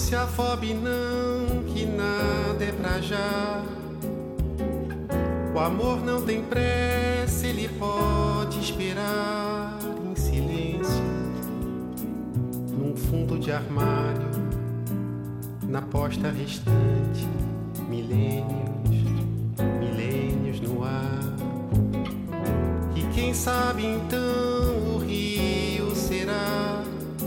se afobe não, que nada é pra já. O amor não tem pressa, ele pode esperar em silêncio, num fundo de armário, na posta restante, milênios, milênios no ar. E quem sabe então o rio será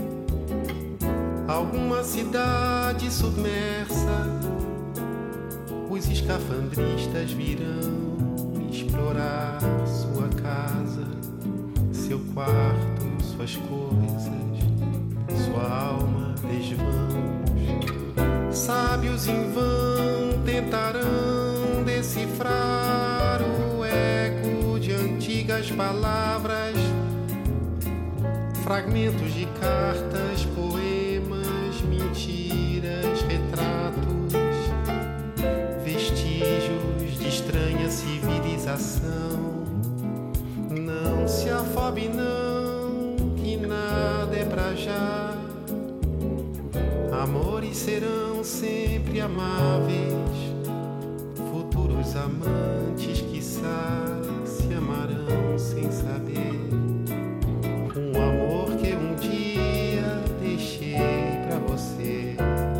alguma cidade submersa. Os escafandristas virão explorar sua casa, seu quarto, suas coisas, sua alma, desvãos. Sábios em vão tentarão decifrar o eco de antigas palavras, fragmentos de cartas, poemas, mentiras, retratos, vestígios de estranha civilização. Não se afobe não, que nada é pra já. Amores serão sempre amáveis, futuros amantes, quiçá, se amarão sem saber. Um amor que um dia deixei pra você.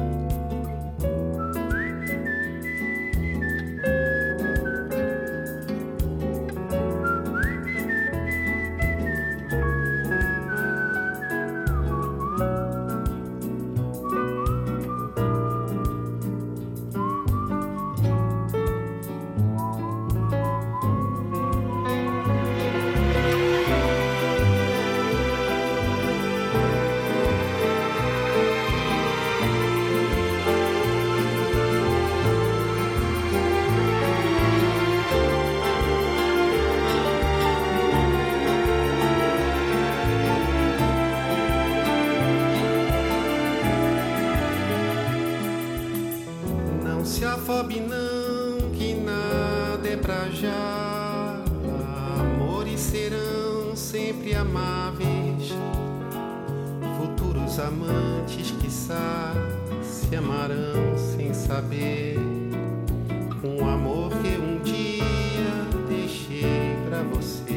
Se afobe não, que nada é pra já. Amores serão sempre amáveis, futuros amantes, quiçá, se amarão sem saber. Um amor que um dia deixei pra você.